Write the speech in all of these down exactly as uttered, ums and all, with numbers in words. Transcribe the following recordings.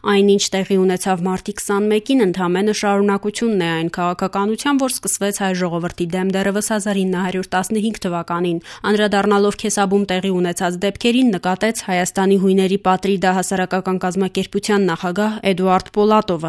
Այն, ինչ տեղի ունեցավ մարտի քսանմեկին, ընդամենը շարունակությունն է այն քաղաքականության, որ սկսվեց հայ ժողովրդի դեմ դեռևս հազար ինը հարյուր տասնհինգ թվականին։ Անդրադառնալով Քեսաբում տեղի ունեցած դեպքերին, նկատեց Հայաստանի հույների պատրիդա հասարակական կազմակերպության նախագահ Էդուարդ Պոլատովը։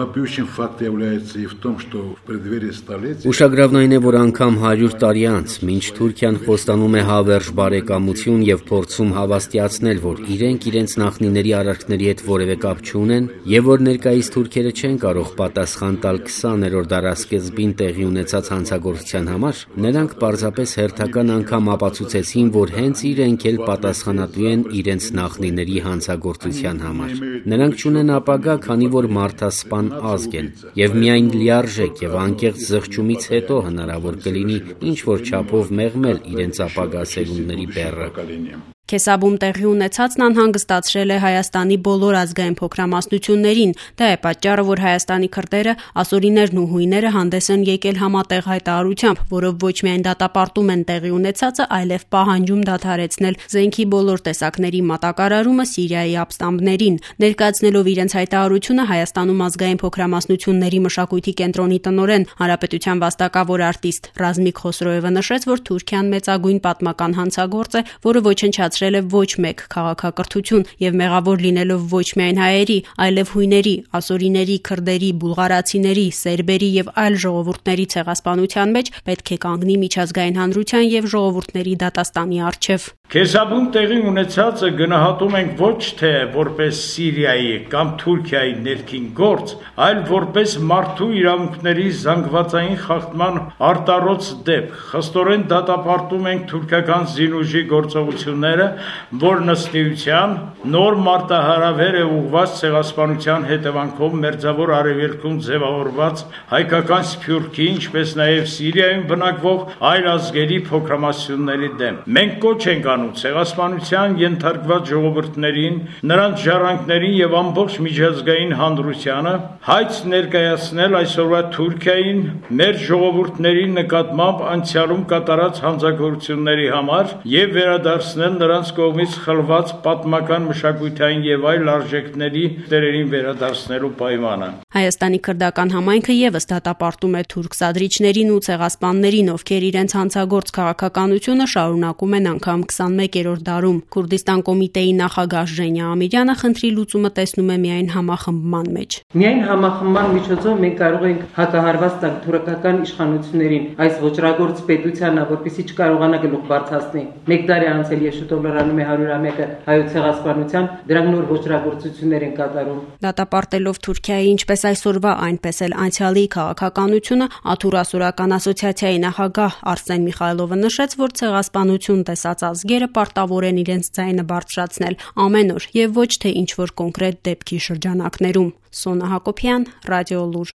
Ուշագրավն այն է, որ անգամ հարյուր տարի անց, մինչ Թուրքիան խոստանում է հավերժ բարեկամություն եւ փորձում հավաստիացնել, որ իրենք իրենց նախնիների արարքների հետ որևէ կապ չունեն, եւ որ ներկայիս թուրքերը չեն կարող պատասխան տալ քսաներորդ դարասկզբին տեղի ունեցած հանցագործության համար, նրանք պարզապես հերթական անգամ ապացուցեցին, որ հենց իրենք էլ պատասխանատու են իրենց նախնիների հանցագործության համար։ Նրանք չունեն ապագա, քանի որ մարդասպան ազգ են, եւ միայն լիարժեք եւ անկեղծ զղջումից հետո հնարավոր կլինի ինչ-որ չափով մեղմել իրենց ապագա սերունդների բեռը։ Քեսաբում տեղի ունեցածն անհանգստացրել է Հայաստանի բոլոր ազգային փոքրամասնություններին։ Դա է պատճառը, որ Հայաստանի քրդերը, ասորիներն ու հույները հանդես են եկել համատեղ հայտարարությամբ, որով ոչ միայն դատապարտում են տեղի ունեցածը, այլև պահանջում դադարեցնել զենքի բոլոր տեսակների մատակարարումը Սիրիայի ապստամբներին։ Ներկայացնելով իրենց հայտարարությունը, Հայաստանում ազգային փոքրամասնությունների մշակույթի կենտրոնի տնօրեն, հանրապետության վաստակավոր արտիստ Ռազմիկ Խոսրոևը նշեց, որ Թուրքիան մեծագույն պատմական հանցագործ է, որը ոչնչացրել է ոչ մեկ քաղաքակրթություն եւ մեղավոր լինելով ոչ միայն հայերի, այլև հույների, ասորիների, քրդերի, բուլղարացիների, սերբերի եւ այլ ժողովուրդների ցեղասպանության մեջ, պետք է կանգնի միջազգային հանրության եւ ժողովուրդների դատաստանի առջեւ։ Քեսաբում տեղի ունեցածը գնահատում ենք ոչ թե որպես Սիրիայի կամ Թուրքիայի ներքին գործ, այլ որպես մարդու իրավունքների զանգվածային խախտման արտառոց դեպք։ Խստորեն դատապարտում ենք թուրքական զինուժի գործողությունները, որ ըստ նոր մարտահրավեր է ուղղված ցեղասպանության հետևանքով մերձավոր արևելքում ձևավորված հայկական Սփյուռքի, ինչպես նաև Սիրիայում բնակվող այլ ազգերի փոքրամասնությունների դեմ։ Մենք կոչ ենք անում ցեղասպանության ենթարկված ժողովուրդներին, նրանց ժառանգներին եւ ամբողջ միջազգային հանրությանը հայց ներկայացնել այսօրվա Թուրքիային մեր ժողովուրդների նկատմամբ անցյալում կատարած հանցագործությունների համար եւ վերադարձնել նրանց կողմից խլված պատմական մշակութային եւ այլ արժեքների տերերին վերադարձնելու պայմանը։ Հայաստանի քրդական համայնքը եւս դատապարտում է թուրք սադրիչներին ու ցեղասպաններին, ովքեր իրենց հանցագործ քաղաքականությունը շարունակում են անգամ քսանմեկերորդ դարում։ Քուրդիստան կոմիտեի նախագահ Ժենյա Ամիրյանը խնդրի լուծումը տեսնում է միայն համախմբման մեջ։ Միայն համախմբման միջոցով մենք կարող ենք հակահարված տալ թուրքական իշխանություններին այս ոչրագործ պետությանը, որպեսզի չկարողանա գլուխ բարձրացնել։ Մեկ տարի անցել եւ շուտով լրանում է հարյուրամյակը հայոց ցեղասպանության, դրանք նոր ոչրագործություններ են կատարում։ Դատապարտելով Թուրքիայի ինչպես այսօրվա, այնպես էլ անցյալի քաղաքականությունը, Աթուր ասորական ասոցիացիայի նախագահ Արսեն Միխայլովը նշեց, որ ցեղասպանություն տեսած ազգերը պարտավոր են իրենց ձայնը բարձրացնել ամեն օր եւ ոչ թե ինչ-որ կոնկրետ դեպքի շրջանակներում։ Սոնա Հակոբյան, Ռադիո Լուր։